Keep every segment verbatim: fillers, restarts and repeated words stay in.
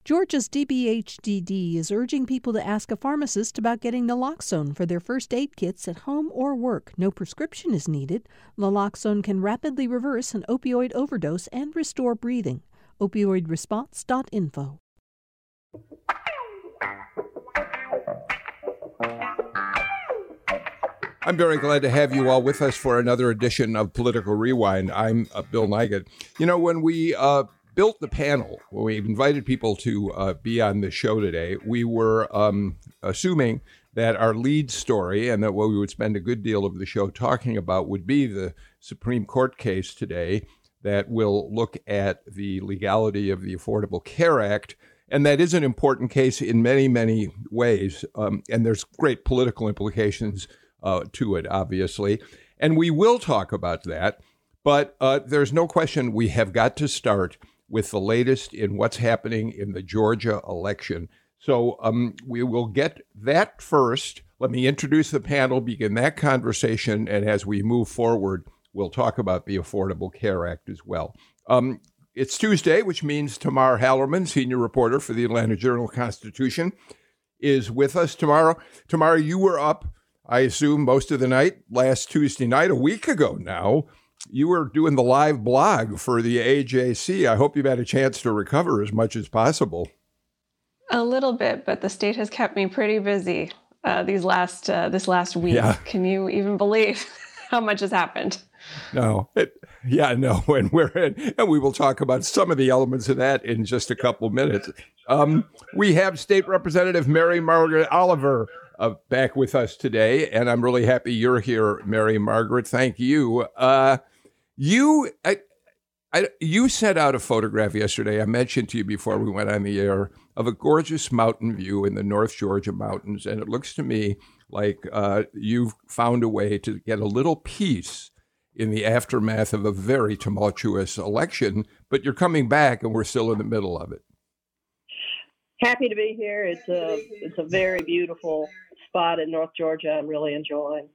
Georgia's D B H D D is urging people to ask a pharmacist about getting naloxone for their first aid kits at home or work. No prescription is needed. Naloxone can rapidly reverse an opioid overdose and restore breathing. opioid response dot info. I'm very glad to have you all with us for another edition of Political Rewind. I'm uh, Bill Nigut. You know, when we uh, built the panel, when we invited people to uh, be on the show today, we were um, assuming that our lead story and that what we would spend a good deal of the show talking about would be the Supreme Court case today that will look at the legality of the Affordable Care Act. And that is an important case in many, many ways. Um, and there's great political implications Uh, to it, obviously. And we will talk about that. But uh, there's no question we have got to start with the latest in what's happening in the Georgia election. So um, we will get that first. Let me introduce the panel, begin that conversation. And as we move forward, we'll talk about the Affordable Care Act as well. Um, it's Tuesday, which means Tamar Hallerman, senior reporter for the Atlanta Journal-Constitution, is with us tomorrow. Tamar, you were up, I assume, most of the night last Tuesday night, a week ago now. You were doing the live blog for the A J C. I hope you've had a chance to recover as much as possible. A little bit, but the state has kept me pretty busy uh, these last uh, this last week. Yeah. Can you even believe how much has happened? No, it, yeah, no, and we're in, and we will talk about some of the elements of that in just a couple minutes. Um, we have State Representative Mary Margaret Oliver Uh, back with us today, and I'm really happy you're here, Mary Margaret. Thank you. Uh, you, I, I, you sent out a photograph yesterday. I mentioned to you before we went on the air of a gorgeous mountain view in the North Georgia mountains, and it looks to me like uh, you've found a way to get a little peace in the aftermath of a very tumultuous election. But you're coming back, and we're still in the middle of it. Happy to be here. It's a it's a very beautiful spot in North Georgia. I'm really enjoying.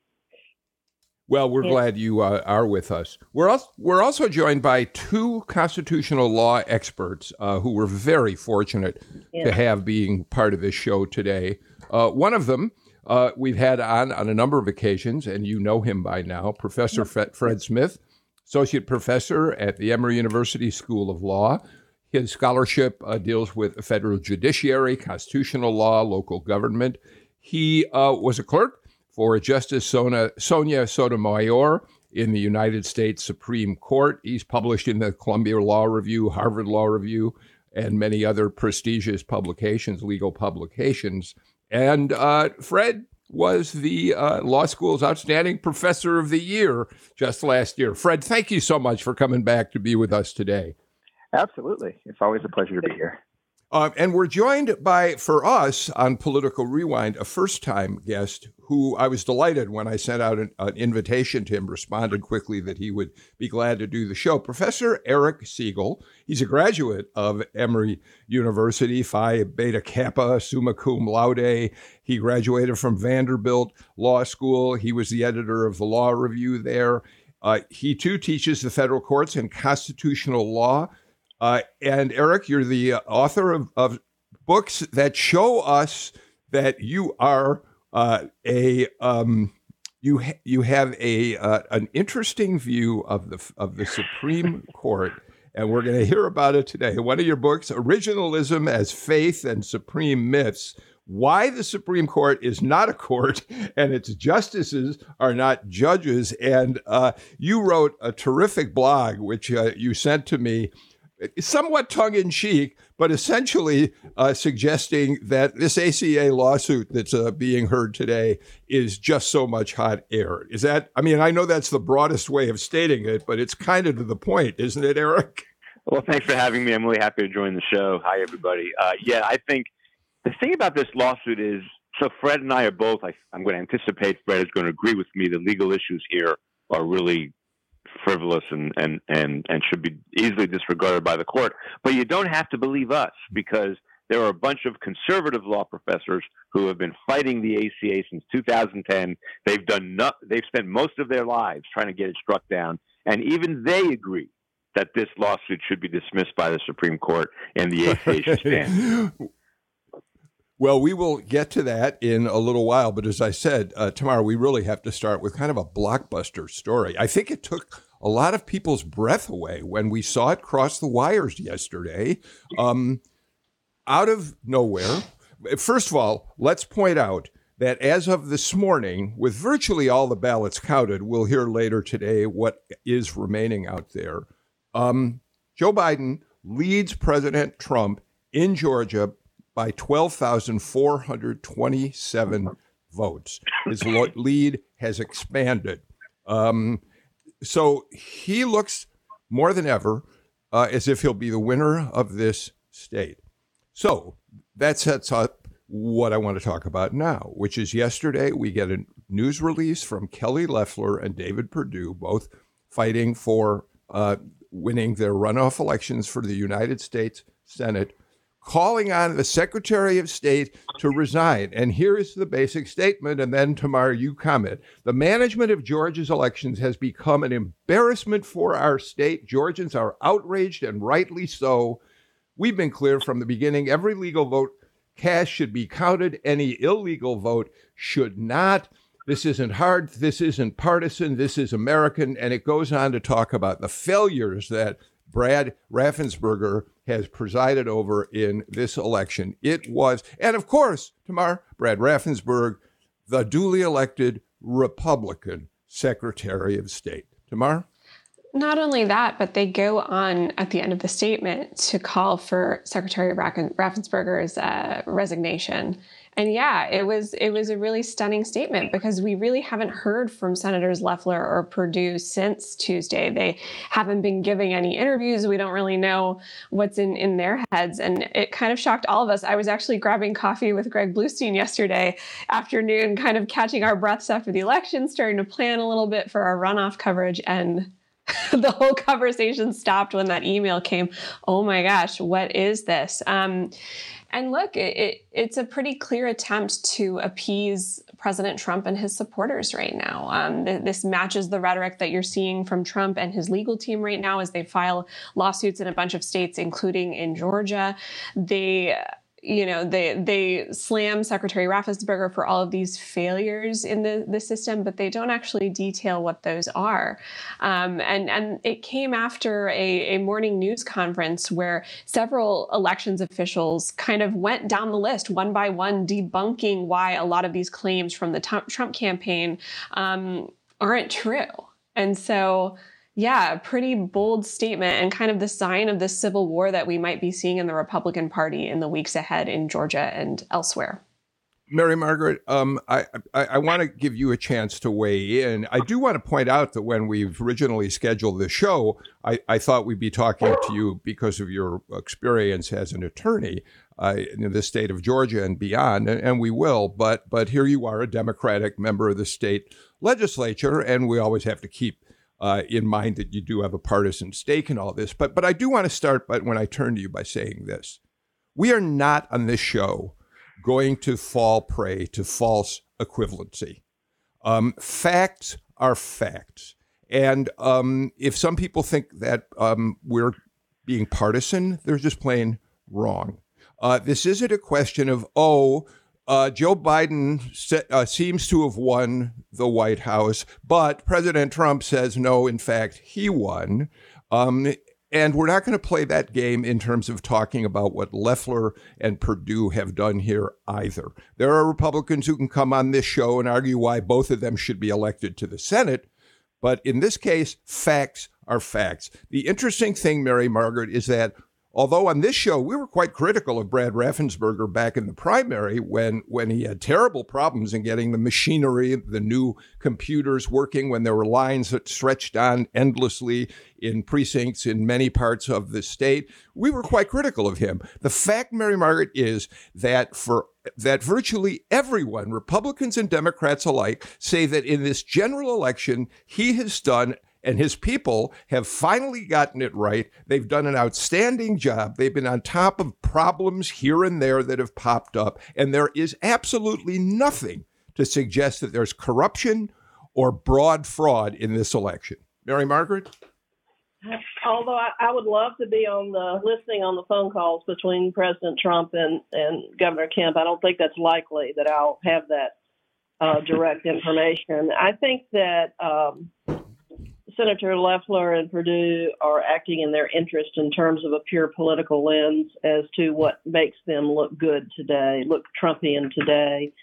Well, we're yeah. glad you uh, are with us. We're also, we're also joined by two constitutional law experts uh, who we're very fortunate yeah. to have being part of this show today. Uh, one of them uh, we've had on on a number of occasions, and you know him by now, Professor yeah. Fred, Fred Smith, Associate Professor at the Emory University School of Law. His scholarship uh, deals with the federal judiciary, constitutional law, local government. He uh, was a clerk for Justice Sona, Sonia Sotomayor in the United States Supreme Court. He's published in the Columbia Law Review, Harvard Law Review, and many other prestigious publications, legal publications. And uh, Fred was the uh, law school's outstanding professor of the year just last year. Fred, thank you so much for coming back to be with us today. Absolutely. It's always a pleasure to be here. Uh, and we're joined by, for us, on Political Rewind, a first-time guest who I was delighted when I sent out an, an invitation to him, responded quickly that he would be glad to do the show. Professor Eric Siegel, he's a graduate of Emory University, Phi Beta Kappa, summa cum laude. He graduated from Vanderbilt Law School. He was the editor of the Law Review there. Uh, he, too, teaches the federal courts and constitutional law. Uh, and Eric, you're the author of, of books that show us that you are uh, a um, you ha- you have a uh, an interesting view of the of the Supreme Court, and we're going to hear about it today. One of your books, Originalism as Faith and Supreme Myths: Why the Supreme Court is Not a Court and its justices are not judges. And uh, you wrote a terrific blog, which uh, you sent to me, somewhat tongue-in-cheek, but essentially uh, suggesting that this A C A lawsuit that's uh, being heard today is just so much hot air. Is that, I mean, I know that's the broadest way of stating it, but it's kind of to the point, isn't it, Eric? Well, thanks for having me. I'm really happy to join the show. Hi, everybody. Uh, yeah, I think the thing about this lawsuit is, so Fred and I are both, I, I'm going to anticipate Fred is going to agree with me, the legal issues here are really frivolous and, and, and, and should be easily disregarded by the court. But you don't have to believe us, because there are a bunch of conservative law professors who have been fighting the A C A since two thousand ten. They've done no, they've spent most of their lives trying to get it struck down, and even they agree that this lawsuit should be dismissed by the Supreme Court and the eighth day should stand. Well, we will get to that in a little while. But as I said, uh, Tamara, we really have to start with kind of a blockbuster story. I think it took a lot of people's breath away when we saw it cross the wires yesterday. Um, out of nowhere. First of all, let's point out that as of this morning, with virtually all the ballots counted, we'll hear later today what is remaining out there. Um, Joe Biden leads President Trump in Georgia by twelve thousand four hundred twenty-seven votes. His lead has expanded. Um, so he looks more than ever uh, as if he'll be the winner of this state. So that sets up what I want to talk about now, which is yesterday we get a news release from Kelly Loeffler and David Perdue, both fighting for uh, winning their runoff elections for the United States Senate, calling on the Secretary of State to resign. And here is the basic statement, and then, Tamar, you comment. The management of Georgia's elections has become an embarrassment for our state. Georgians are outraged, and rightly so. We've been clear from the beginning, every legal vote cast should be counted. Any illegal vote should not. This isn't hard. This isn't partisan. This is American. And it goes on to talk about the failures that Brad Raffensperger has presided over in this election. It was, and of course, Tamar, Brad Raffensperger, the duly elected Republican Secretary of State. Tamar? Not only that, but they go on at the end of the statement to call for Secretary Raffensperger's uh, resignation. And yeah, it was it was a really stunning statement because we really haven't heard from Senators Loeffler or Perdue since Tuesday. They haven't been giving any interviews. We don't really know what's in, in their heads. And it kind of shocked all of us. I was actually grabbing coffee with Greg Bluestein yesterday afternoon, kind of catching our breaths after the election, starting to plan a little bit for our runoff coverage. And the whole conversation stopped when that email came. Oh my gosh, what is this? Um, and look, it, it, it's a pretty clear attempt to appease President Trump and his supporters right now. Um, th- this matches the rhetoric that you're seeing from Trump and his legal team right now as they file lawsuits in a bunch of states, including in Georgia. They... You know, they they slam Secretary Raffensperger for all of these failures in the, the system, but they don't actually detail what those are. Um, and, and it came after a, a morning news conference where several elections officials kind of went down the list one by one, debunking why a lot of these claims from the t- Trump campaign um, aren't true. And so... Yeah, a pretty bold statement and kind of the sign of the civil war that we might be seeing in the Republican Party in the weeks ahead in Georgia and elsewhere. Mary Margaret, um, I, I, I want to give you a chance to weigh in. I do want to point out that when we've originally scheduled the show, I, I thought we'd be talking to you because of your experience as an attorney uh, in the state of Georgia and beyond, and, and we will. But but here you are, a Democratic member of the state legislature, and we always have to keep Uh, in mind that you do have a partisan stake in all this. But but I do want to start by, when I turn to you by saying this. We are not on this show going to fall prey to false equivalency. Um, facts are facts. And um, if some people think that um, we're being partisan, they're just plain wrong. Uh, this isn't a question of, oh, Uh, Joe Biden se- uh, seems to have won the White House, but President Trump says, no, in fact, he won. Um, and we're not going to play that game in terms of talking about what Loeffler and Perdue have done here either. There are Republicans who can come on this show and argue why both of them should be elected to the Senate. But in this case, facts are facts. The interesting thing, Mary Margaret, is that although on this show, we were quite critical of Brad Raffensperger back in the primary when, when he had terrible problems in getting the machinery, the new computers working, when there were lines that stretched on endlessly in precincts in many parts of the state. We were quite critical of him. The fact, Mary Margaret, is that for that virtually everyone, Republicans and Democrats alike, say that in this general election, he has done and his people have finally gotten it right. They've done an outstanding job. They've been on top of problems here and there that have popped up. And there is absolutely nothing to suggest that there's corruption or broad fraud in this election. Mary Margaret? Although I, I would love to be on the listening on the phone calls between President Trump and, and Governor Kemp, I don't think that's likely that I'll have that uh, direct information. I think that um, Senator Loeffler and Perdue are acting in their interest in terms of a pure political lens as to what makes them look good today, look Trumpian today.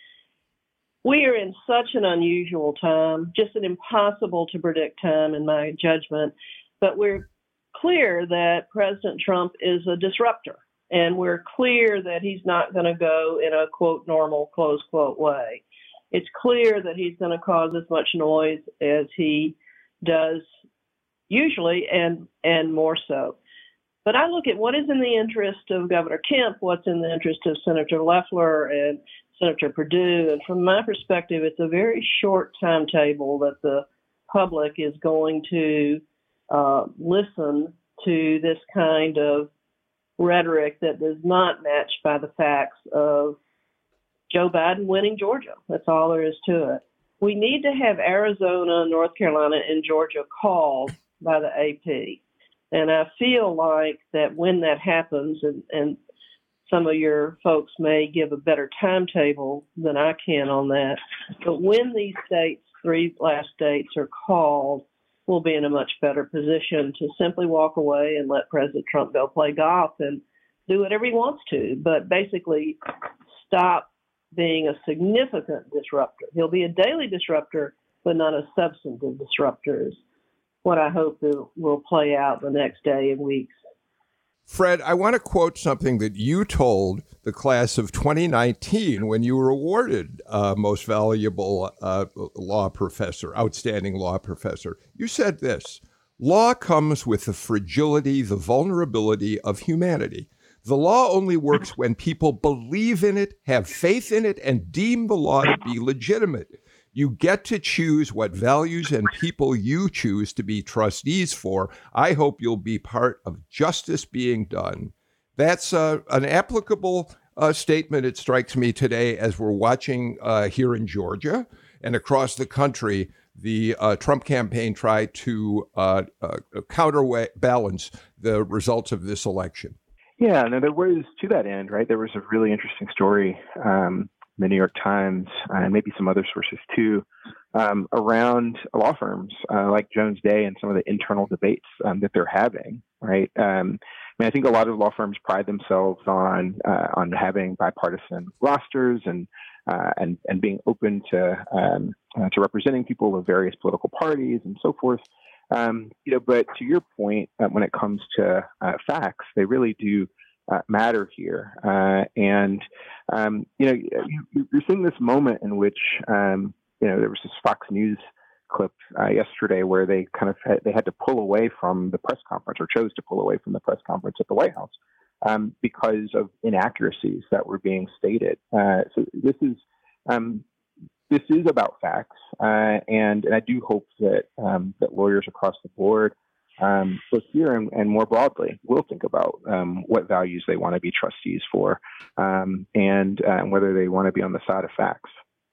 We are in such an unusual time, just an impossible to predict time in my judgment. But we're clear that President Trump is a disruptor, and we're clear that he's not going to go in a, quote, normal, close quote, way. It's clear that he's going to cause as much noise as he does usually, and, and more so. But I look at what is in the interest of Governor Kemp, what's in the interest of Senator Loeffler and Senator Perdue, and from my perspective, it's a very short timetable that the public is going to Uh, listen to this kind of rhetoric that is not matched by the facts of Joe Biden winning Georgia. That's all there is to it. We need to have Arizona, North Carolina, and Georgia called by the A P. And I feel like that when that happens, and, and some of your folks may give a better timetable than I can on that, but when these states, three last states, are called, we'll be in a much better position to simply walk away and let President Trump go play golf and do whatever he wants to, but basically stop being a significant disruptor. He'll be a daily disruptor, but not a substantive disruptor is what I hope will play out the next day and weeks. Fred, I want to quote something that you told the class of twenty nineteen when you were awarded uh, most valuable uh, law professor, outstanding law professor. You said this: law comes with the fragility, the vulnerability of humanity. The law only works when people believe in it, have faith in it, and deem the law to be legitimate. You get to choose what values and people you choose to be trustees for. I hope you'll be part of justice being done. That's uh, an applicable uh, statement, it strikes me today, as we're watching uh, here in Georgia and across the country, the uh, Trump campaign try to uh, uh, counterbalance the results of this election. Yeah, no, there was, to that end, right, there was a really interesting story um, the New York Times, uh, and maybe some other sources too, um, around law firms uh, like Jones Day and some of the internal debates um, that they're having, right? Um, I mean, I think a lot of law firms pride themselves on uh, on having bipartisan rosters and uh, and and being open to um, uh, to representing people of various political parties and so forth. Um, you know, but to your point, uh, when it comes to uh, facts, they really do Uh, matter here. Uh, and, um, you know, you, you're seeing this moment in which, um, you know, there was this Fox News clip uh, yesterday where they kind of had, they had to pull away from the press conference, or chose to pull away from the press conference at the White House um, because of inaccuracies that were being stated. Uh, so this is, um, this is about facts. Uh, and, and I do hope that, um, that lawyers across the board, Um, both here and, and more broadly, will think about um, what values they want to be trustees for, um, and uh, whether they want to be on the side of facts.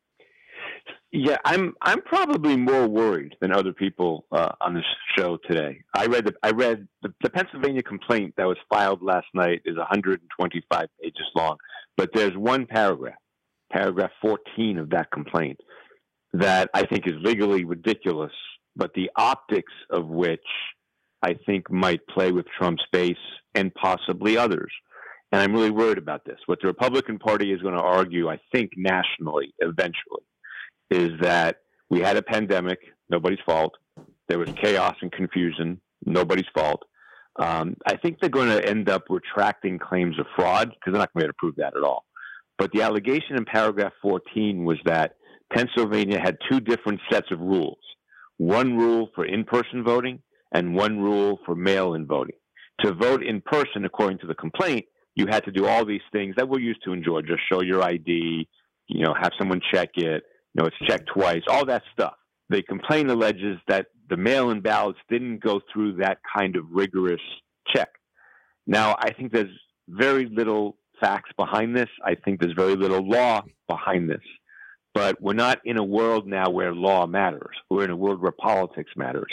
Yeah, I'm I'm probably more worried than other people uh, on this show today. I read the, I read the, the Pennsylvania complaint that was filed last night is one hundred twenty-five pages long, but there's one paragraph, paragraph fourteen of that complaint, that I think is legally ridiculous, but the optics of which I think might play with Trump's base and possibly others. And I'm really worried about this. What the Republican Party is going to argue, I think, nationally, eventually, is that we had a pandemic, nobody's fault. There was chaos and confusion, nobody's fault. Um, I think they're going to end up retracting claims of fraud, because they're not going to be able to prove that at all. But the allegation in paragraph fourteen was that Pennsylvania had two different sets of rules. One rule for in-person voting, and one rule for mail-in voting. To vote in person, according to the complaint, you had to do all these things that we're used to in Georgia: show your I D, you know, have someone check it, you know, it's checked twice, all that stuff. The complaint alleges that the mail-in ballots didn't go through that kind of rigorous check. Now, I think there's very little facts behind this. I think there's very little law behind this. But we're not in a world now where law matters. We're in a world where politics matters.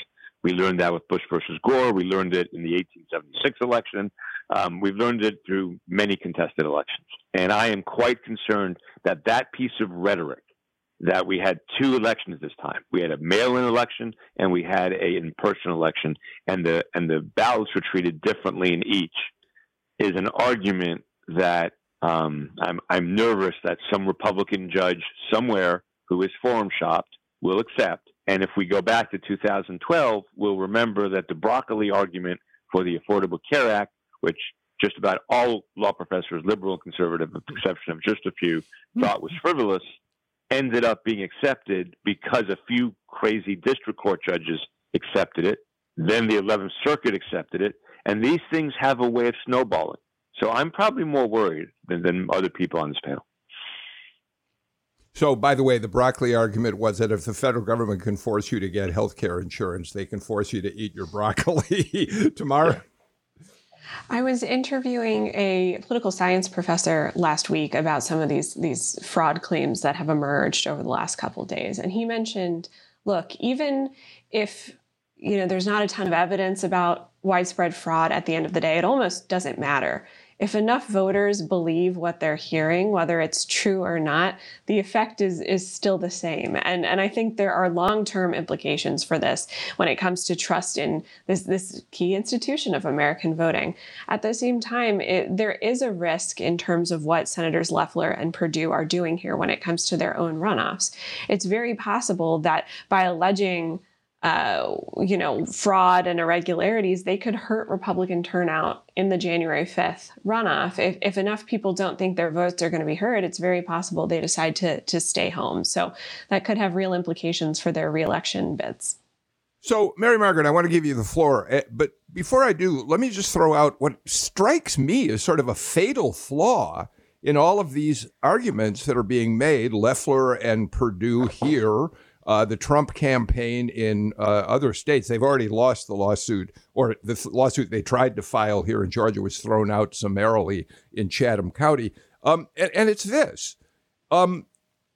We learned that with Bush versus Gore. We learned it in the eighteen seventy-six election. Um, we've learned it through many contested elections. And I am quite concerned that that piece of rhetoric, that we had two elections this time. We had a mail-in election and we had a in-person election, and the and the ballots were treated differently in each, is an argument that um, I'm I'm nervous that some Republican judge somewhere who is forum shopped will accept. And if we go back to two thousand twelve, we'll remember that the broccoli argument for the Affordable Care Act, which just about all law professors, liberal and conservative, with the exception of just a few, thought was frivolous, ended up being accepted because a few crazy district court judges accepted it. Then the eleventh Circuit accepted it. And these things have a way of snowballing. So I'm probably more worried than, than other people on this panel. So, by the way, the broccoli argument was that if the federal government can force you to get health care insurance, they can force you to eat your broccoli. Tamara? I was interviewing a political science professor last week about some of these, these fraud claims that have emerged over the last couple of days. And he mentioned, look, even if you know there's not a ton of evidence about widespread fraud at the end of the day, it almost doesn't matter. If enough voters believe what they're hearing, whether it's true or not, the effect is is still the same. And, and I think there are long-term implications for this when it comes to trust in this, this key institution of American voting. At the same time, it, there is a risk in terms of what Senators Loeffler and Perdue are doing here when it comes to their own runoffs. It's very possible that by alleging Uh, you know, fraud and irregularities, they could hurt Republican turnout in the January fifth runoff. If, if enough people don't think their votes are going to be heard, it's very possible they decide to, to stay home. So that could have real implications for their reelection bids. So, Mary Margaret, I want to give you the floor. But before I do, let me just throw out what strikes me as sort of a fatal flaw in all of these arguments that are being made, Loeffler and Perdue here, Uh, the Trump campaign in uh, other states. They've already lost the lawsuit, or the th- lawsuit they tried to file here in Georgia was thrown out summarily in Chatham County. Um, and, and it's this. Um,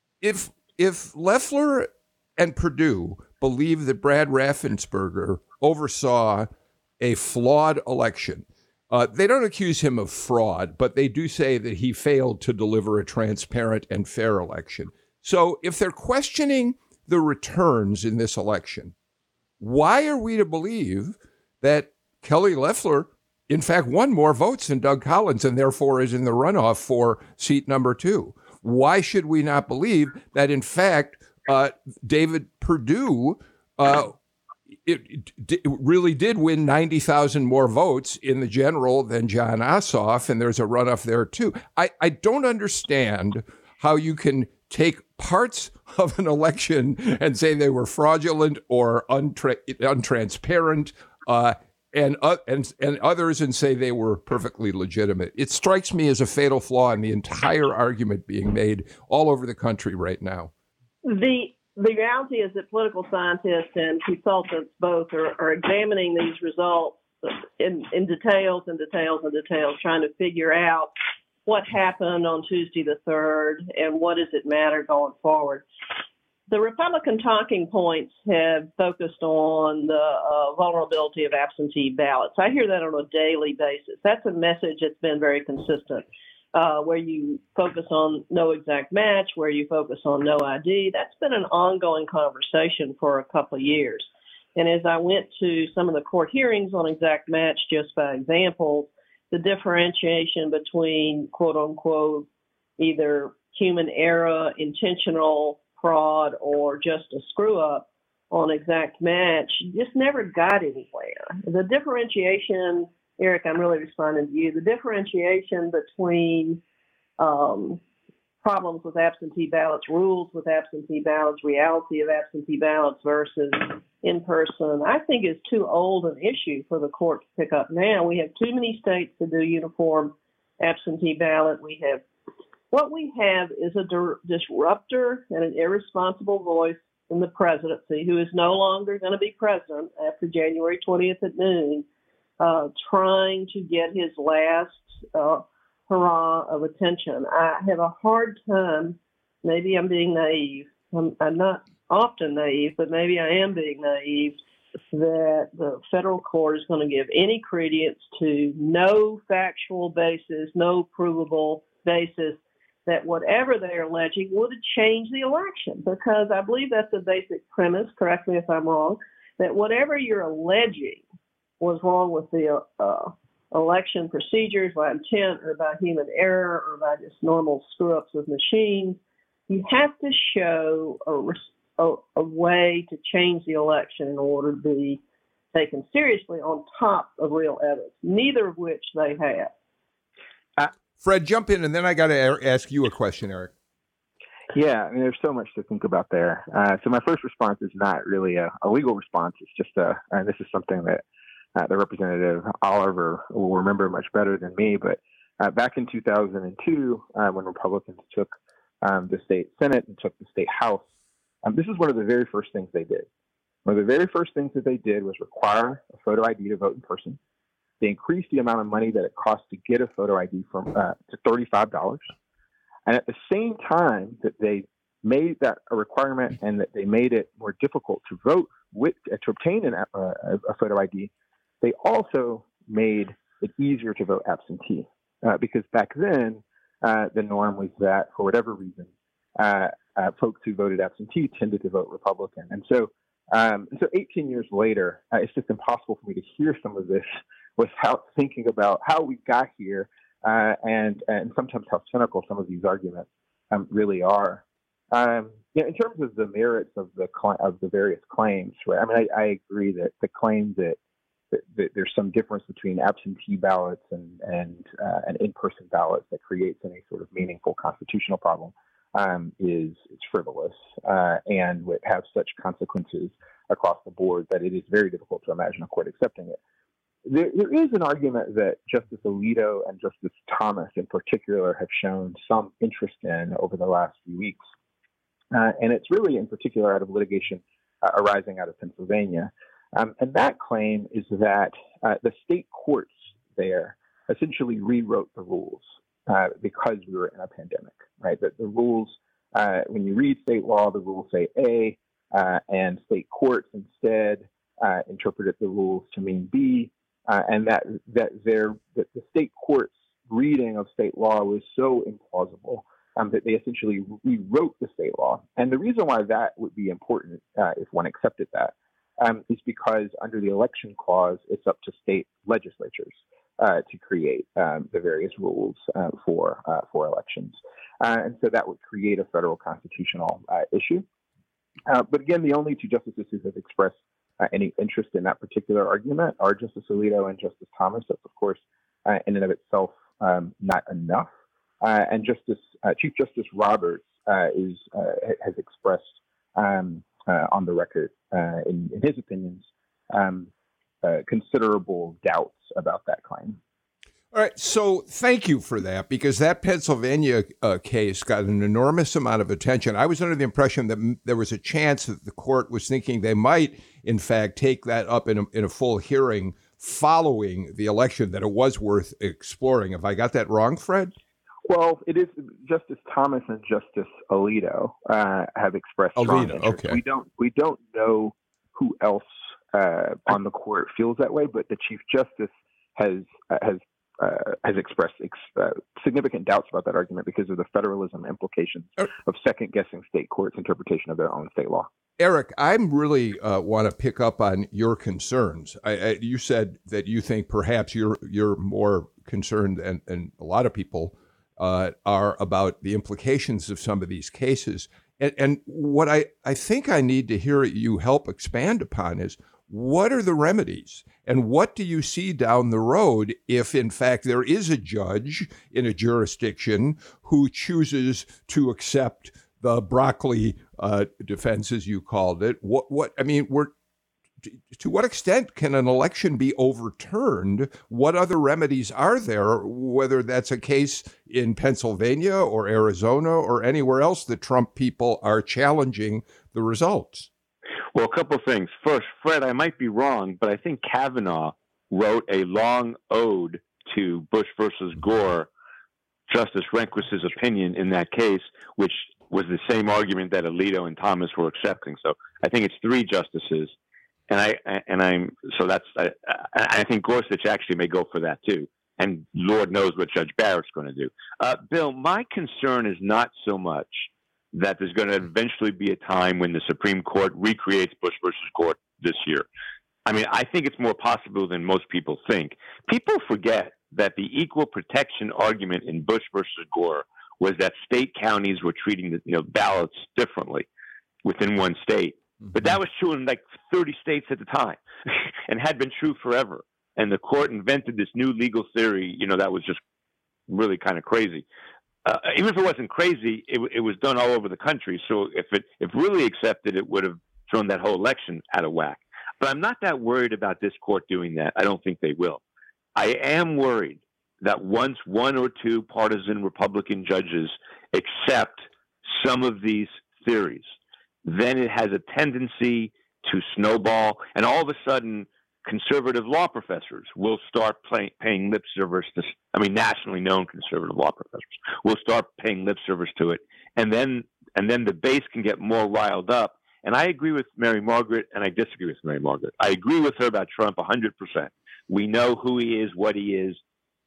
if if Loeffler and Perdue believe that Brad Raffensperger oversaw a flawed election, uh, they don't accuse him of fraud, but they do say that he failed to deliver a transparent and fair election. So if they're questioning the returns in this election, why are we to believe that Kelly Loeffler, in fact, won more votes than Doug Collins and therefore is in the runoff for seat number two? Why should we not believe that, in fact, uh, David Perdue uh, it, it, it really did win ninety thousand more votes in the general than Jon Ossoff, and there's a runoff there, too? I, I don't understand how you can take parts of an election and say they were fraudulent or untra- untransparent, uh, and, uh, and and others and say they were perfectly legitimate. It strikes me as a fatal flaw in the entire argument being made all over the country right now. The the reality is that political scientists and consultants both are, are examining these results in, in details and details and details, trying to figure out what happened on Tuesday the third, and what does it matter going forward. The Republican talking points have focused on the uh, vulnerability of absentee ballots. I hear that on a daily basis. That's a message that's been very consistent, uh, where you focus on no exact match, where you focus on no I D. That's been an ongoing conversation for a couple of years. And as I went to some of the court hearings on exact match, just by example, the differentiation between, quote unquote, either human error, intentional fraud, or just a screw up on exact match just never got anywhere. The differentiation, Eric, I'm really responding to you, the differentiation between um, problems with absentee ballots, rules with absentee ballots, reality of absentee ballots versus in person, I think is too old an issue for the court to pick up now. We have too many states to do uniform absentee ballot. We have what we have is a dir- disruptor and an irresponsible voice in the presidency who is no longer going to be president after January twentieth at noon, uh, trying to get his last uh, hurrah of attention. I have a hard time, maybe I'm being naive, I'm, I'm not often naive, but maybe I am being naive, that the federal court is going to give any credence to no factual basis, no provable basis, that whatever they're alleging would change the election. Because I believe that's the basic premise, correct me if I'm wrong, that whatever you're alleging was wrong with the uh, election procedures by intent or by human error or by just normal screw-ups with machines, you have to show a, a, a way to change the election in order to be taken seriously on top of real evidence, neither of which they have. Uh, Fred, jump in, and then I got to ask you a question, Eric. Yeah, I mean, there's so much to think about there. Uh, so my first response is not really a, a legal response. It's just a, and this is something that uh, the Representative Oliver will remember much better than me, but uh, back in two thousand two, uh, when Republicans took um, the state Senate and took the state House, um, this is one of the very first things they did. One of the very first things that they did was require a photo I D to vote in person. They increased the amount of money that it costs to get a photo I D from uh, to thirty-five dollars. And at the same time that they made that a requirement and that they made it more difficult to vote with, uh, to obtain an, uh, a photo I D, they also made it easier to vote absentee. Uh, because back then, uh, the norm was that for whatever reason, uh, uh, folks who voted absentee tended to vote Republican. And so, um, and so eighteen years later, uh, it's just impossible for me to hear some of this without thinking about how we got here. Uh, and and sometimes how cynical some of these arguments um, really are. Um, you know, in terms of the merits of the cl- of the various claims, right? I mean, I, I agree that the claim that, that, that there's some difference between absentee ballots and and uh, and in-person ballots that creates any sort of meaningful constitutional problem um, is is frivolous uh, and would have such consequences across the board that it is very difficult to imagine a court accepting it. There, there is an argument that Justice Alito and Justice Thomas in particular have shown some interest in over the last few weeks. Uh, and it's really in particular out of litigation uh, arising out of Pennsylvania. Um, and that claim is that uh, the state courts there essentially rewrote the rules uh, because we were in a pandemic, right? That the rules, uh, when you read state law, the rules say A, uh, and state courts instead uh, interpreted the rules to mean B. Uh, and that that, their, that the state court's reading of state law was so implausible um, that they essentially rewrote the state law. And the reason why that would be important, uh, if one accepted that, um, is because under the election clause, it's up to state legislatures uh, to create um, the various rules uh, for uh, for elections. Uh, and so that would create a federal constitutional uh, issue. Uh, but again, the only two justices who have expressed Uh, any interest in that particular argument are Justice Alito and Justice Thomas. That's, of course, uh, in and of itself um, not enough. Uh, and Justice uh, Chief Justice Roberts uh, is uh, has expressed um, uh, on the record, uh, in, in his opinions, um, uh, considerable doubts about that claim. All right, so thank you for that, because that Pennsylvania uh, case got an enormous amount of attention. I was under the impression that m- there was a chance that the court was thinking they might, in fact, take that up in a, in a full hearing following the election, that it was worth exploring. Have I got that wrong, Fred? Well, it is Justice Thomas and Justice Alito uh, have expressed strong Alito, interest. okay. We don't we don't know who else uh, on the court feels that way, but the Chief Justice has uh, has Uh, has expressed ex- uh, significant doubts about that argument because of the federalism implications of second-guessing state courts' interpretation of their own state law. Eric, I really uh, want to pick up on your concerns. I, I, you said that you think perhaps you're you're more concerned, and, and a lot of people uh, are, about the implications of some of these cases. And, and what I, I think I need to hear you help expand upon is, what are the remedies, and what do you see down the road if, in fact, there is a judge in a jurisdiction who chooses to accept the broccoli uh, defense, as you called it? What? What? I mean, we're to what extent can an election be overturned? What other remedies are there, whether that's a case in Pennsylvania or Arizona or anywhere else that Trump people are challenging the results? Well, a couple of things. First, Fred, I might be wrong, but I think Kavanaugh wrote a long ode to Bush versus Gore, Justice Rehnquist's opinion in that case, which was the same argument that Alito and Thomas were accepting. So I think it's three justices. And I and I'm so that's I, I think Gorsuch actually may go for that too. And Lord knows what Judge Barrett's going to do. Uh, Bill, my concern is not so much that there's going to eventually be a time when the Supreme Court recreates Bush versus Gore this year. I mean, I think it's more possible than most people think. People forget that the equal protection argument in Bush versus Gore was that state counties were treating the you know ballots differently within one state. But that was true in like thirty states at the time and had been true forever. And the court invented this new legal theory, you know, that was just really kind of crazy. Uh, even if it wasn't crazy, it, it was done all over the country. So if it if really accepted, it would have thrown that whole election out of whack. But I'm not that worried about this court doing that. I don't think they will. I am worried that once one or two partisan Republican judges accept some of these theories, then it has a tendency to snowball, and all of a sudden, conservative law professors will start play, paying lip service to, I mean, nationally known conservative law professors will start paying lip service to it, and then and then the base can get more riled up. And I agree with Mary Margaret, and I disagree with Mary Margaret. I agree with her about Trump one hundred percent. We know who he is, what he is.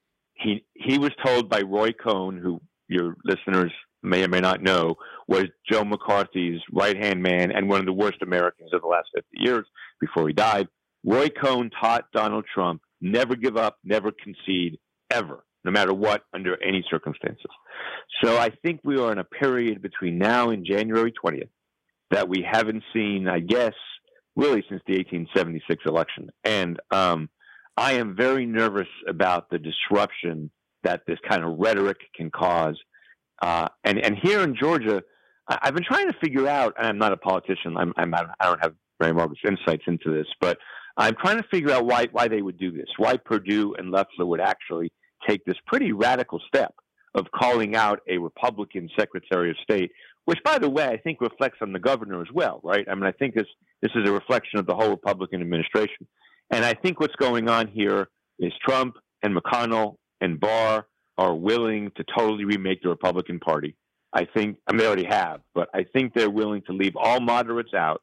He he was told by Roy Cohn, who your listeners may or may not know, was Joe McCarthy's right-hand man and one of the worst Americans of the last fifty years before he died. Roy Cohn taught Donald Trump, never give up, never concede, ever, no matter what, under any circumstances. So I think we are in a period between now and January twentieth that we haven't seen, I guess, really since the eighteen seventy-six election. And um, I am very nervous about the disruption that this kind of rhetoric can cause. Uh, and, and here in Georgia, I've been trying to figure out, and I'm not a politician, I'm, I'm, I don't have Mary Margaret's insights into this, but I'm trying to figure out why, why they would do this, why Perdue and Loeffler would actually take this pretty radical step of calling out a Republican Secretary of State, which, by the way, I think reflects on the governor as well, right? I mean, I think this, this is a reflection of the whole Republican administration. And I think what's going on here is Trump and McConnell and Barr are willing to totally remake the Republican Party. I think, I mean, they already have, but I think they're willing to leave all moderates out.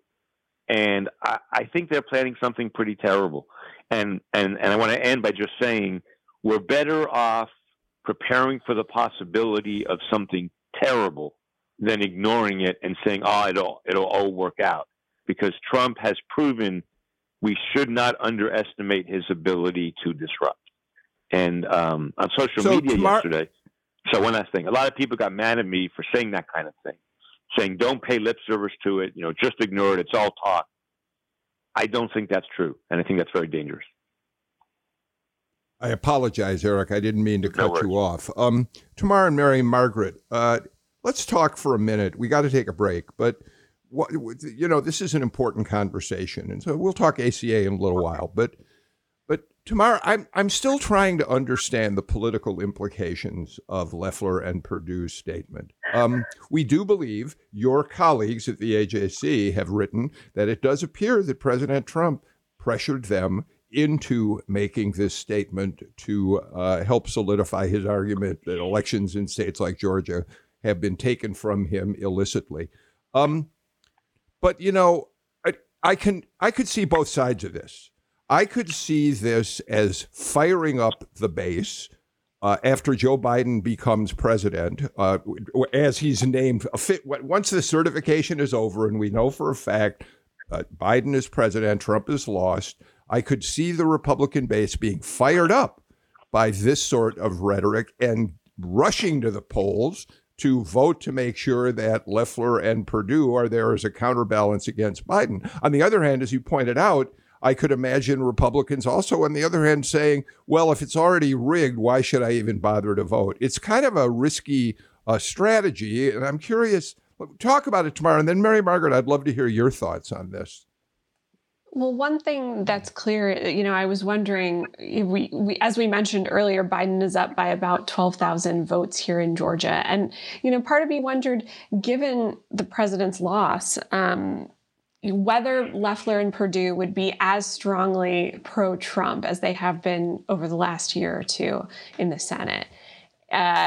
And I, I think they're planning something pretty terrible. And, and, and I want to end by just saying we're better off preparing for the possibility of something terrible than ignoring it and saying, oh, it'll, it'll all work out. Because Trump has proven we should not underestimate his ability to disrupt. And um, on social so media tomorrow- yesterday, so one last thing, a lot of people got mad at me for saying that kind of thing, saying don't pay lip service to it, you know, just ignore it, it's all talk. I don't think that's true, and I think that's very dangerous. I apologize, Eric. I didn't mean to cut No you off. Um, Tamar and Mary Margaret, uh, let's talk for a minute. We got to take a break, but what, you know, this is an important conversation, and so we'll talk A C A in a little while. But, but Tamar, I'm I'm still trying to understand the political implications of Loeffler and Perdue's statement. Um, we do believe your colleagues at the A J C have written that it does appear that President Trump pressured them into making this statement to uh, help solidify his argument that elections in states like Georgia have been taken from him illicitly. Um, but, you know, I, I can I could see both sides of this. I could see this as firing up the base uh, after Joe Biden becomes president, uh, as he's named. A fit, once the certification is over and we know for a fact uh, Biden is president, Trump is lost, I could see the Republican base being fired up by this sort of rhetoric and rushing to the polls to vote to make sure that Loeffler and Perdue are there as a counterbalance against Biden. On the other hand, as you pointed out, I could imagine Republicans also, on the other hand, saying, well, if it's already rigged, why should I even bother to vote? It's kind of a risky uh, strategy. And I'm curious, talk about it tomorrow. And then, Mary Margaret, I'd love to hear your thoughts on this. Well, one thing that's clear, you know, I was wondering, we, we as we mentioned earlier, Biden is up by about twelve thousand votes here in Georgia. And, you know, part of me wondered, given the president's loss, um, whether Loeffler and Perdue would be as strongly pro-Trump as they have been over the last year or two in the Senate. Uh,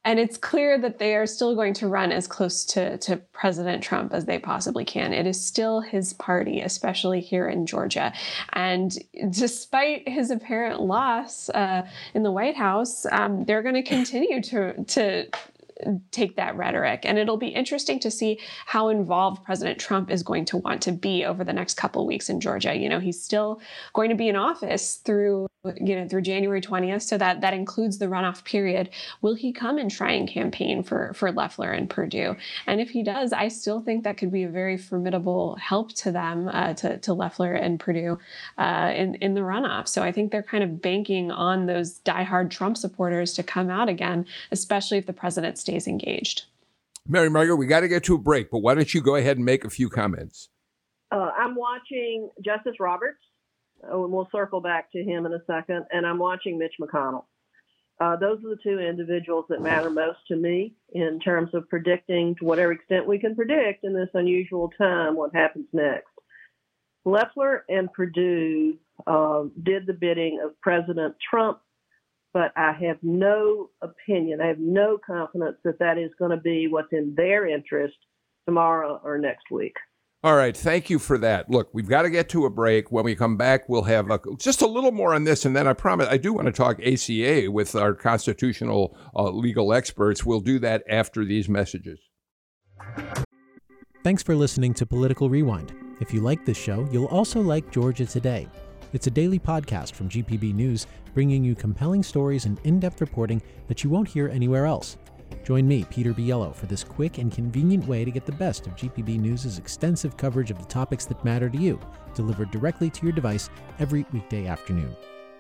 And it's clear that they are still going to run as close to, to President Trump as they possibly can. It is still his party, especially here in Georgia. And despite his apparent loss uh, in the White House, um, they're going to continue to to take that rhetoric. And it'll be interesting to see how involved President Trump is going to want to be over the next couple of weeks in Georgia. You know, he's still going to be in office through, you know, through January twentieth. So that, that includes the runoff period. Will he come and try and campaign for, for Loeffler and Perdue? And if he does, I still think that could be a very formidable help to them, uh, to, to Loeffler and Perdue uh, in, in the runoff. So I think they're kind of banking on those diehard Trump supporters to come out again, especially if the president stays engaged. Mary Margaret, we got to get to a break, but why don't you go ahead and make a few comments? Uh, I'm watching Justice Roberts, oh, and we'll circle back to him in a second, and I'm watching Mitch McConnell. Uh, those are the two individuals that matter most to me in terms of predicting, to whatever extent we can predict in this unusual time, what happens next. Loeffler and Perdue uh, did the bidding of President Trump, but I have no opinion, I have no confidence that that is going to be what's in their interest tomorrow or next week. All right. Thank you for that. Look, we've got to get to a break. When we come back, we'll have a, just a little more on this. And then I promise I do want to talk A C A with our constitutional uh, legal experts. We'll do that after these messages. Thanks for listening to Political Rewind. If you like this show, you'll also like Georgia Today. It's a daily podcast from G P B News, bringing you compelling stories and in-depth reporting that you won't hear anywhere else. Join me, Peter Biello, for this quick and convenient way to get the best of G P B News' extensive coverage of the topics that matter to you, delivered directly to your device every weekday afternoon.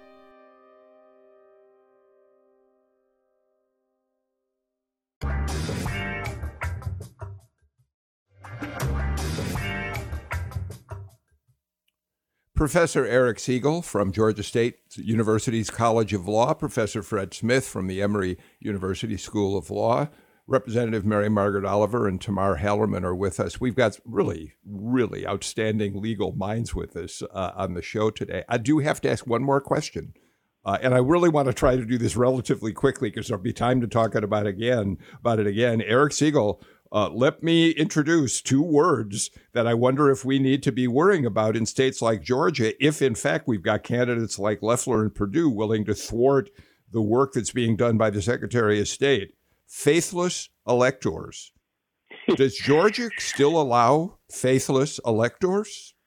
Professor Eric Siegel from Georgia State University's College of Law, Professor Fred Smith from the Emory University School of Law, Representative Mary Margaret Oliver and Tamar Hallerman are with us. We've got really, really outstanding legal minds with us uh, on the show today. I do have to ask one more question, uh, and I really want to try to do this relatively quickly because there'll be time to talk about again about it again. Eric Siegel, Uh, let me introduce two words that I wonder if we need to be worrying about in states like Georgia, if in fact we've got candidates like Loeffler and Perdue willing to thwart the work that's being done by the Secretary of State. Faithless electors. Does Georgia still allow faithless electors?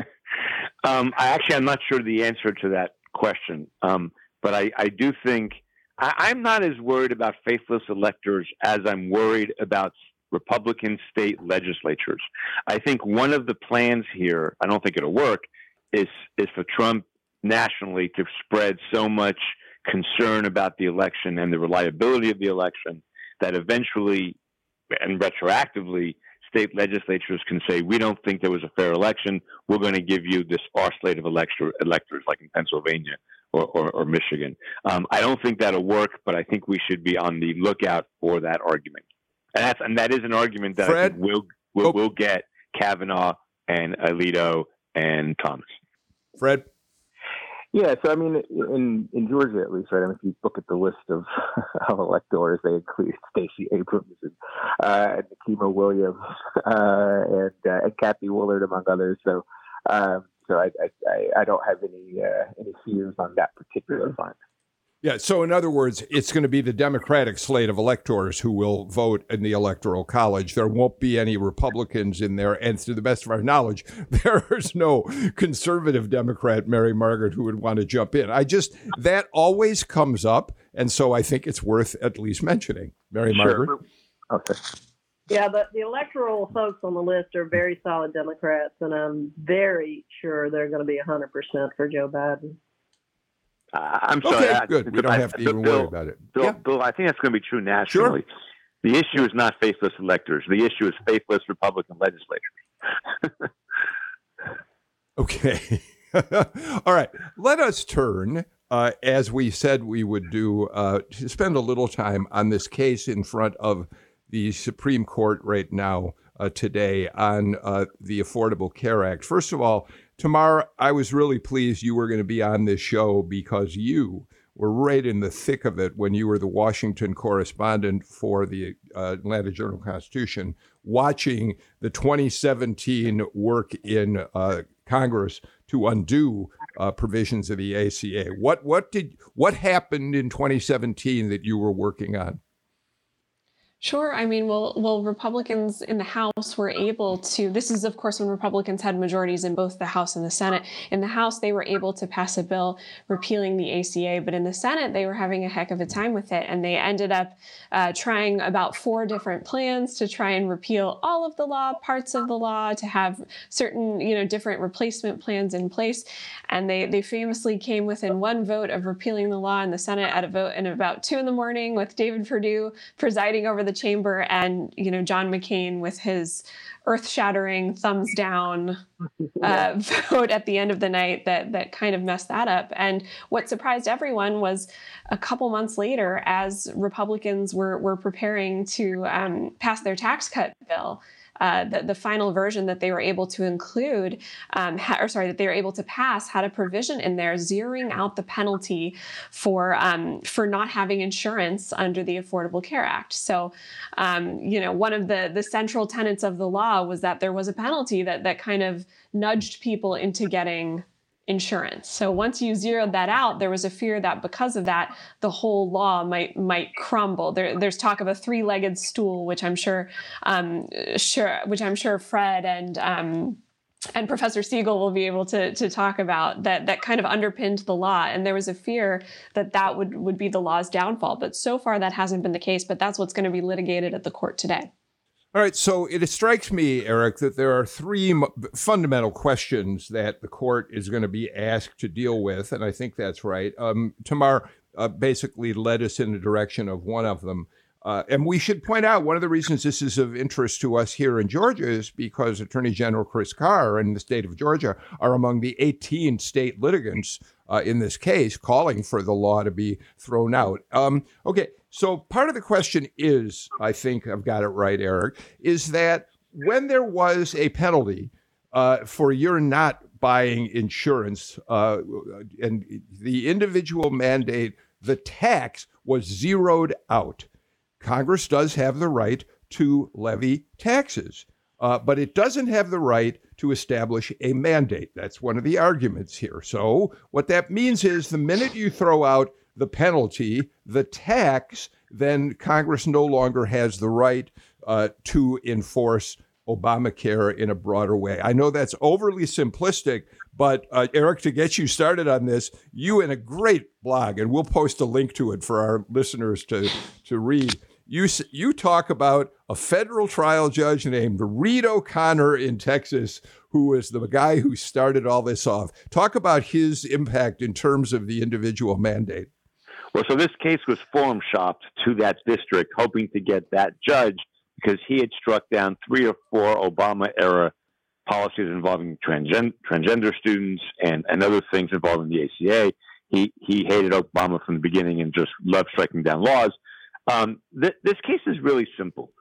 um, I actually, I'm not sure the answer to that question, um, but I, I do think I, I'm not as worried about faithless electors as I'm worried about Republican state legislatures. I think one of the plans here, I don't think it'll work, is is for Trump nationally to spread so much concern about the election and the reliability of the election that eventually and retroactively state legislatures can say, we don't think there was a fair election. We're going to give you this our slate of elector, electors like in Pennsylvania or, or, or Michigan. Um, I don't think that'll work, but I think we should be on the lookout for that argument. And, that's, and that is an argument that Fred? I think will will oh. will get Kavanaugh and Alito and Thomas. Fred? Yeah, so I mean, in in Georgia at least, right? I mean, if you look at the list of, of electors, they include Stacey Abrams and, uh, and Nikema Williams uh, and, uh, and Kathy Willard, among others. So, um, so I, I I don't have any uh, any fears on that particular front. Yeah, so in other words, it's going to be the Democratic slate of electors who will vote in the Electoral College. There won't be any Republicans in there. And to the best of our knowledge, there's no conservative Democrat, Mary Margaret, who would want to jump in. I just, that always comes up. And so I think it's worth at least mentioning. Mary Margaret? Sure. Okay. Yeah, the, the electoral folks on the list are very solid Democrats, and I'm very sure they're going to be one hundred percent for Joe Biden. Uh, I'm sorry. Okay, I, good. We don't have to Bill, even worry about it. Bill, Yeah. Bill, I think that's going to be true nationally. Sure. The issue is not faithless electors. The issue is faithless Republican legislators. Okay. All right. Let us turn, uh, as we said we would do, uh, to spend a little time on this case in front of the Supreme Court right now uh, today on uh, the Affordable Care Act. First of all, Tamar, I was really pleased you were going to be on this show because you were right in the thick of it when you were the Washington correspondent for the uh, Atlanta Journal-Constitution, watching the twenty seventeen work in uh, Congress to undo uh, provisions of the A C A. What what did what happened in twenty seventeen that you were working on? Sure. I mean, well, well, Republicans in the House were able to, this is, of course, when Republicans had majorities in both the House and the Senate. In the House, they were able to pass a bill repealing the A C A, but in the Senate, they were having a heck of a time with it. And they ended up uh, trying about four different plans to try and repeal all of the law, parts of the law, to have certain, you know, different replacement plans in place. And they, they famously came within one vote of repealing the law in the Senate at a vote in about two in the morning with David Perdue presiding over the chamber, and you know John McCain with his earth-shattering thumbs down uh, vote at the end of the night that that kind of messed that up. And what surprised everyone was a couple months later, as Republicans were were preparing to um, pass their tax cut bill. Uh, the, the final version that they were able to include, um, ha- or sorry, that they were able to pass had a provision in there zeroing out the penalty for um, for not having insurance under the Affordable Care Act. So, um, you know, one of the the central tenets of the law was that there was a penalty that that kind of nudged people into getting insurance. So once you zeroed that out, there was a fear that because of that, the whole law might might crumble. There, there's talk of a three-legged stool, which I'm sure, um, sure, which I'm sure Fred and um, and Professor Siegel will be able to to talk about that. That kind of underpinned the law, and there was a fear that that would would be the law's downfall. But so far, that hasn't been the case. But that's what's going to be litigated at the court today. All right, so it strikes me, Eric, that there are three m- fundamental questions that the court is going to be asked to deal with, and I think that's right. Um, Tamar uh, basically led us in the direction of one of them. Uh, and we should point out one of the reasons this is of interest to us here in Georgia is because Attorney General Chris Carr and the state of Georgia are among the eighteen state litigants uh, in this case calling for the law to be thrown out. Um, okay, so part of the question is, I think I've got it right, Eric, is that when there was a penalty uh, for your not buying insurance uh, and the individual mandate, the tax was zeroed out. Congress does have the right to levy taxes, uh, but it doesn't have the right to establish a mandate. That's one of the arguments here. So what that means is the minute you throw out the penalty, the tax, then Congress no longer has the right uh, to enforce Obamacare in a broader way. I know that's overly simplistic, but uh, Eric, to get you started on this, you in a great blog, and we'll post a link to it for our listeners to, to read. You you talk about a federal trial judge named Reed O'Connor in Texas, who was the guy who started all this off. Talk about his impact in terms of the individual mandate. Well, so this case was forum shopped to that district, hoping to get that judge because he had struck down three or four Obama-era policies involving transgen- transgender students and, and other things involving the A C A. He he hated Obama from the beginning and just loved striking down laws. Um, th- this case is really simple.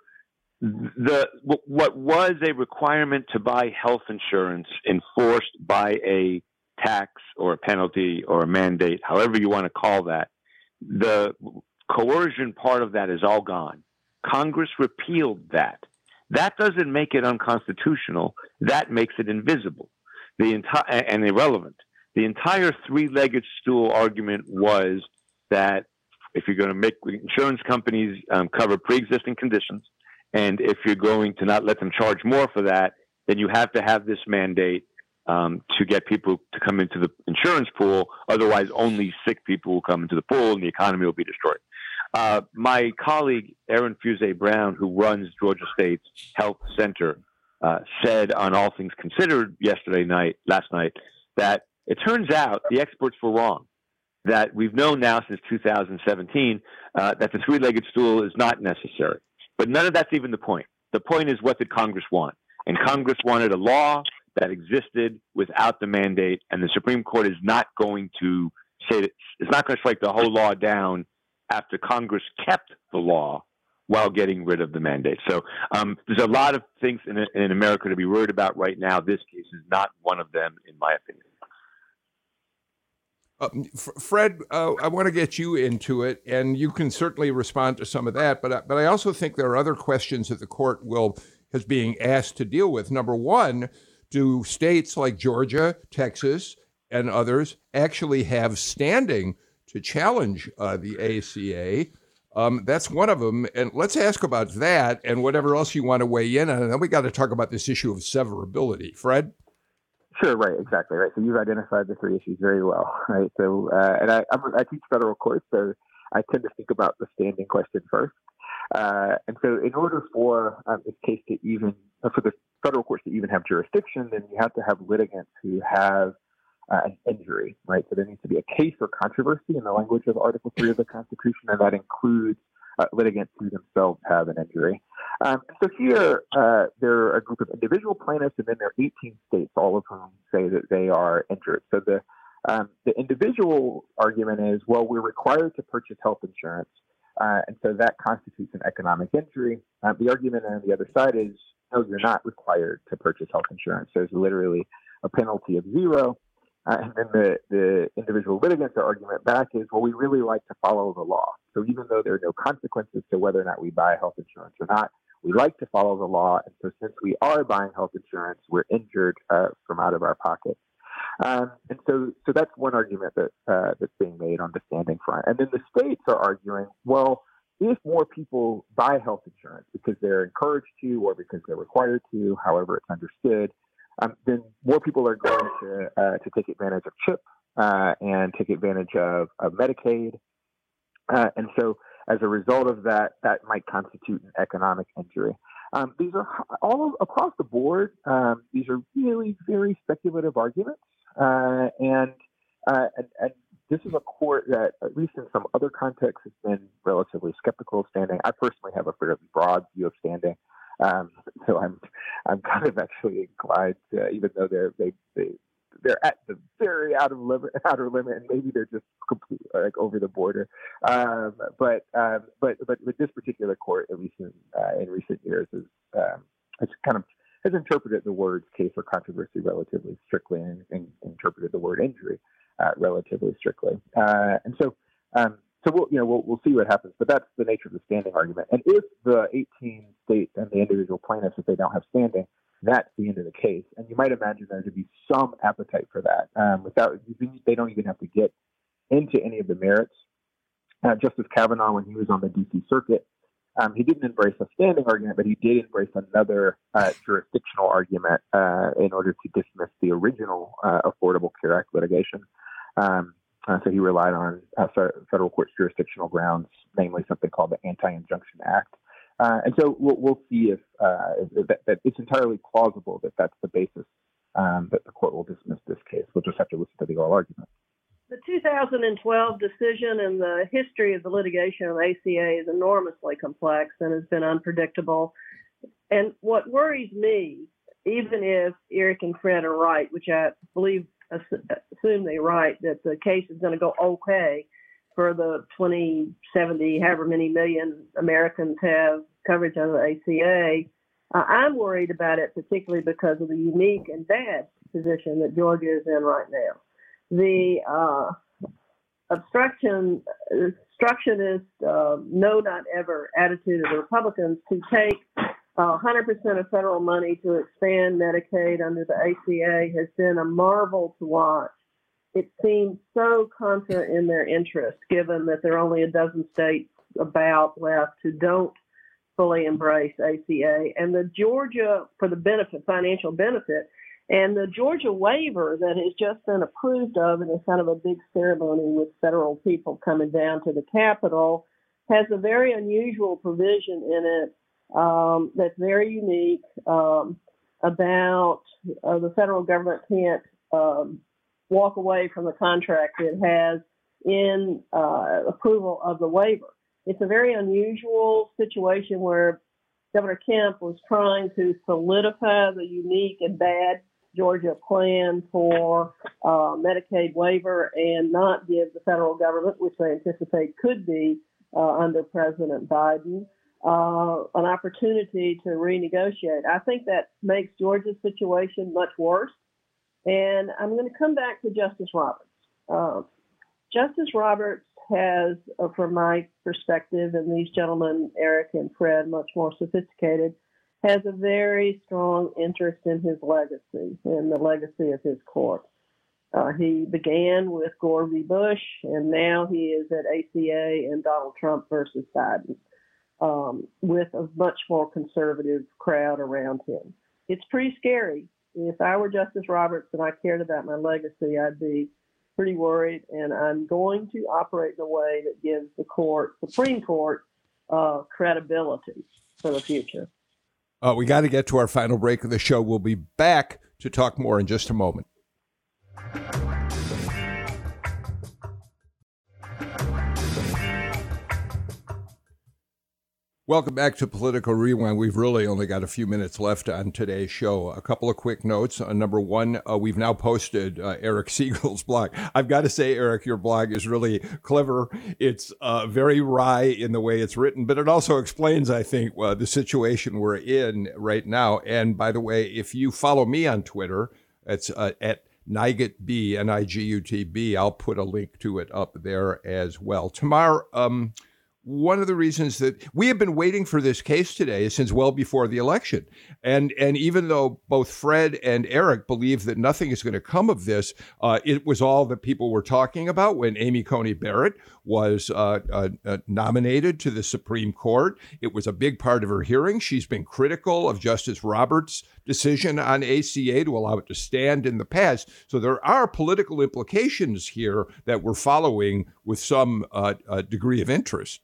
The w- what was a requirement to buy health insurance enforced by a tax or a penalty or a mandate, however you want to call that, the coercion part of that is all gone. Congress repealed that. That doesn't make it unconstitutional. That makes it invisible, the entire and irrelevant. The entire three-legged stool argument was that if you're going to make insurance companies um, cover pre-existing conditions, and if you're going to not let them charge more for that, then you have to have this mandate um, to get people to come into the insurance pool. Otherwise, only sick people will come into the pool, and the economy will be destroyed. Uh, my colleague, Aaron Fuse-Brown, who runs Georgia State's Health Center, uh, said on All Things Considered yesterday night, last night, that it turns out the experts were wrong. That we've known now since two thousand seventeen uh, that the three-legged stool is not necessary. But none of that's even the point. The point is, what did Congress want? And Congress wanted a law that existed without the mandate, and the Supreme Court is not going to say that it's not going to strike the whole law down after Congress kept the law while getting rid of the mandate. So um, there's a lot of things in, in America to be worried about right now. This case is not one of them, in my opinion. Uh, F- Fred, uh, I want to get you into it, and you can certainly respond to some of that. But but I also think there are other questions that the court will is being asked to deal with. Number one, do states like Georgia, Texas, and others actually have standing to challenge uh, the A C A? Um, that's one of them. And let's ask about that and whatever else you want to weigh in on. And then we got to talk about this issue of severability. Fred? Sure, right, exactly, right. So you've identified the three issues very well, right? So, uh, and I, I'm, I teach federal court, so I tend to think about the standing question first. Uh, and so in order for um, this case to even, uh, for the federal courts to even have jurisdiction, then you have to have litigants who have uh, an injury, right? So there needs to be a case or controversy in the language of Article three of the Constitution, and that includes uh, litigants who themselves have an injury. Um, so here, uh, there are a group of individual plaintiffs, and then there are eighteen states, all of whom say that they are injured. So the um, the individual argument is, well, we're required to purchase health insurance, uh, and so that constitutes an economic injury. Uh, the argument on the other side is, no, you're not required to purchase health insurance. There's literally a penalty of zero. Uh, and then the, the individual litigants' argument back is, well, we really like to follow the law. So even though there are no consequences to whether or not we buy health insurance or not, we like to follow the law. And so since we are buying health insurance, we're injured uh, from out of our pocket. Um, and so so that's one argument that uh, that's being made on the standing front. And then the states are arguing, well, if more people buy health insurance because they're encouraged to or because they're required to, however it's understood, Um, then more people are going to uh, to take advantage of CHIP uh, and take advantage of, of Medicaid. Uh, and so as a result of that, that might constitute an economic injury. Um, these are all across the board. Um, these are really very speculative arguments. Uh, and, uh, and, and this is a court that, at least in some other contexts, has been relatively skeptical of standing. I personally have a fairly broad view of standing. Um, so I'm, I'm kind of actually inclined to, even though they're, they, they, they're at the very out of limit, outer limit, and maybe they're just completely like over the border. Um, but, um, but, but with this particular court, at least in, uh, in recent years, is, um, it's kind of has interpreted the words case or controversy relatively strictly and, and interpreted the word injury, uh, relatively strictly. Uh, and so, um, So we'll, you know, we'll, we'll see what happens, but that's the nature of the standing argument. And if the eighteen states and the individual plaintiffs, if they don't have standing, that's the end of the case. And you might imagine there to be some appetite for that. Um, without, they don't even have to get into any of the merits. Uh, Justice Kavanaugh, when he was on the D C Circuit, um, he didn't embrace a standing argument, but he did embrace another uh, jurisdictional argument uh, in order to dismiss the original uh, Affordable Care Act litigation. Um, Uh, so he relied on uh, federal court's jurisdictional grounds, namely something called the Anti-Injunction Act. Uh, and so we'll, we'll see if, uh, if that, that it's entirely plausible that that's the basis um, that the court will dismiss this case. We'll just have to listen to the oral argument. The two thousand twelve decision and the history of the litigation of A C A is enormously complex and has been unpredictable. And what worries me, even if Eric and Fred are right, which I believe assume they're right, that the case is going to go okay for the twenty, seventy, however many million Americans have coverage under the A C A. Uh, I'm worried about it, particularly because of the unique and bad position that Georgia is in right now. The uh, obstruction, obstructionist, uh, no, not ever attitude of the Republicans to take Uh, one hundred percent of federal money to expand Medicaid under the A C A has been a marvel to watch. It seems so contra in their interest, given that there are only a dozen states about left who don't fully embrace A C A. And the Georgia, for the benefit, financial benefit, and the Georgia waiver that has just been approved of in a kind of a big ceremony with federal people coming down to the Capitol has a very unusual provision in it Um, that's very unique um, about uh, the federal government can't um, walk away from the contract it has in uh, approval of the waiver. It's a very unusual situation where Governor Kemp was trying to solidify the unique and bad Georgia plan for uh, Medicaid waiver and not give the federal government, which they anticipate could be uh, under President Biden, Uh, an opportunity to renegotiate. I think that makes Georgia's situation much worse. And I'm going to come back to Justice Roberts. Uh, Justice Roberts has, uh, from my perspective, and these gentlemen, Eric and Fred, much more sophisticated, has a very strong interest in his legacy and the legacy of his court. Uh, he began with Gore v. Bush, and now he is at A C A and Donald Trump versus Biden, um, with a much more conservative crowd around him. It's pretty scary. If I were Justice Roberts and I cared about my legacy, I'd be pretty worried, and I'm going to operate in a way that gives the court, Supreme Court, uh, credibility for the future. Uh, we got to get to our final break of the show. We'll be back to talk more in just a moment. Welcome back to Political Rewind. We've really only got a few minutes left on today's show. A couple of quick notes. Uh, number one, uh, we've now posted uh, Eric Siegel's blog. I've got to say, Eric, your blog is really clever. It's uh, very wry in the way it's written, but it also explains, I think, uh, the situation we're in right now. And by the way, if you follow me on Twitter, it's uh, at NigutB, N I G U T B. I'll put a link to it up there as well. Tamar, um, one of the reasons that we have been waiting for this case today since well before the election. And and even though both Fred and Eric believe that nothing is going to come of this, uh, it was all that people were talking about when Amy Coney Barrett was uh, uh, uh, nominated to the Supreme Court. It was a big part of her hearing. She's been critical of Justice Roberts' decision on A C A to allow it to stand in the past. So there are political implications here that we're following with some uh, uh, degree of interest.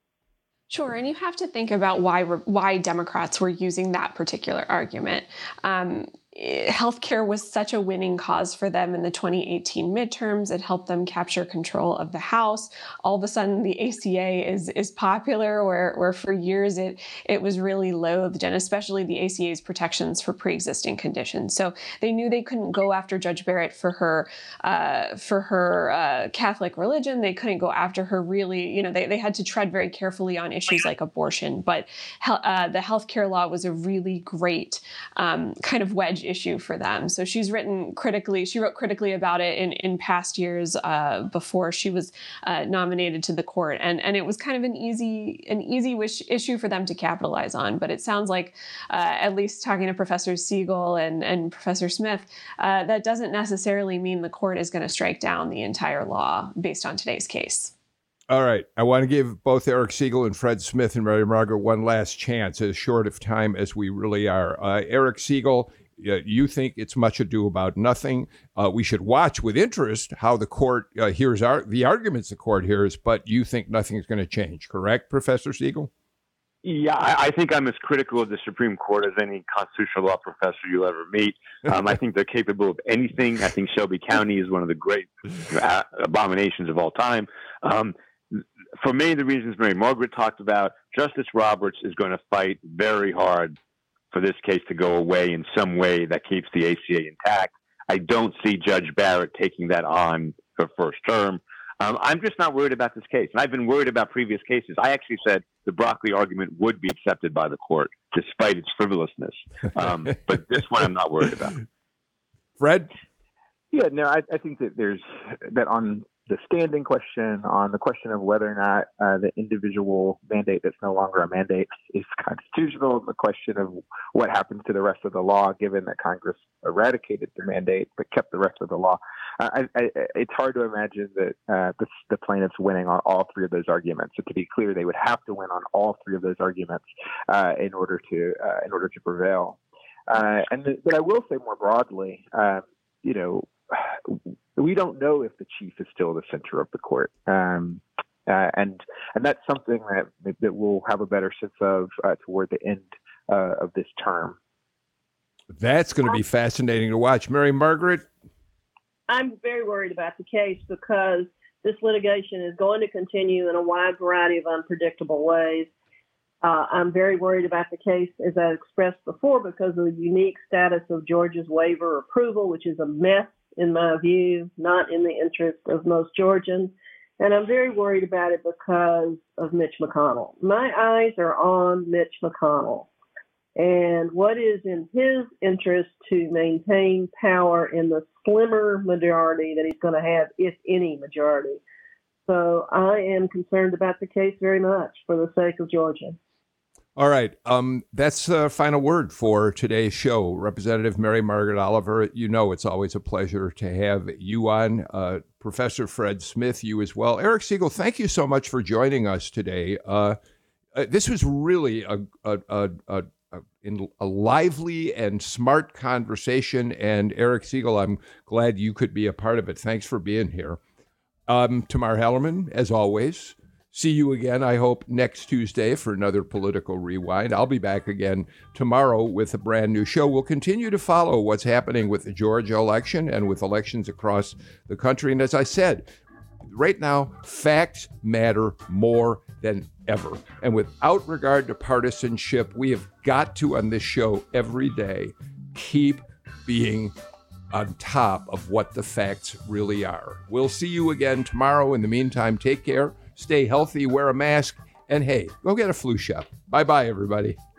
Sure, and you have to think about why why Democrats were using that particular argument. Um, healthcare was such a winning cause for them in the twenty eighteen midterms. It helped them capture control of the House. All of a sudden, the A C A is is popular, where where for years it it was really loathed, and especially the A C A's protections for pre-existing conditions. So they knew they couldn't go after Judge Barrett for her uh, for her uh, Catholic religion. They couldn't go after her really. You know, they they had to tread very carefully on issues like abortion. But uh, the healthcare law was a really great um, kind of wedge issue for them. So she's written critically, she wrote critically about it in, in past years uh, before she was uh, nominated to the court. And, and it was kind of an easy, an easy wish issue for them to capitalize on. But it sounds like, uh, at least talking to Professor Siegel and, and Professor Smith, uh, that doesn't necessarily mean the court is going to strike down the entire law based on today's case. All right. I want to give both Eric Siegel and Fred Smith and Mary Margaret one last chance, as short of time as we really are. Uh, Eric Siegel, Uh, you think it's much ado about nothing. Uh, we should watch with interest how the court uh, hears our, the arguments the court hears, but you think nothing is going to change, correct, Professor Siegel? Yeah, I, I think I'm as critical of the Supreme Court as any constitutional law professor you'll ever meet. Um, I think they're capable of anything. I think Shelby County is one of the great uh, abominations of all time. Um, for many of the reasons Mary Margaret talked about, Justice Roberts is going to fight very hard for this case to go away in some way that keeps the A C A intact. I don't see Judge Barrett taking that on her first term. Um, I'm just not worried about this case. And I've been worried about previous cases. I actually said the Broccoli argument would be accepted by the court, despite its frivolousness. Um, but this one I'm not worried about. Fred? Yeah, no, I, I think that there's that on the standing question, on the question of whether or not uh, the individual mandate that's no longer a mandate is constitutional, the question of what happens to the rest of the law, given that Congress eradicated the mandate but kept the rest of the law. Uh, I, I, it's hard to imagine that uh, the, the plaintiffs winning on all three of those arguments. So to be clear, they would have to win on all three of those arguments uh, in order to uh, in order to prevail. Uh, and the, but I will say more broadly, uh, you know. We don't know if the chief is still the center of the court, um, uh, and and that's something that that we'll have a better sense of uh, toward the end uh, of this term. That's going to be fascinating to watch. Mary Margaret? I'm very worried about the case because this litigation is going to continue in a wide variety of unpredictable ways. Uh, I'm very worried about the case, as I expressed before, because of the unique status of Georgia's waiver approval, which is a mess, in my view, not in the interest of most Georgians. And I'm very worried about it because of Mitch McConnell. My eyes are on Mitch McConnell and what is in his interest to maintain power in the slimmer majority that he's going to have, if any majority, So I am concerned about the case very much for the sake of Georgia. All right. Um, that's the final word for today's show. Representative Mary Margaret Oliver, you know it's always a pleasure to have you on. Uh, Professor Fred Smith, you as well. Eric Siegel, thank you so much for joining us today. Uh, uh, this was really a, a, a, a, a, in a lively and smart conversation. And Eric Siegel, I'm glad you could be a part of it. Thanks for being here. Um, Tamar Hallerman, as always. See you again, I hope, next Tuesday for another Political Rewind. I'll be back again tomorrow with a brand new show. We'll continue to follow what's happening with the Georgia election and with elections across the country. And as I said, right now, facts matter more than ever. And without regard to partisanship, we have got to, on this show every day, keep being on top of what the facts really are. We'll see you again tomorrow. In the meantime, take care. Stay healthy, wear a mask, and hey, go get a flu shot. Bye-bye, everybody.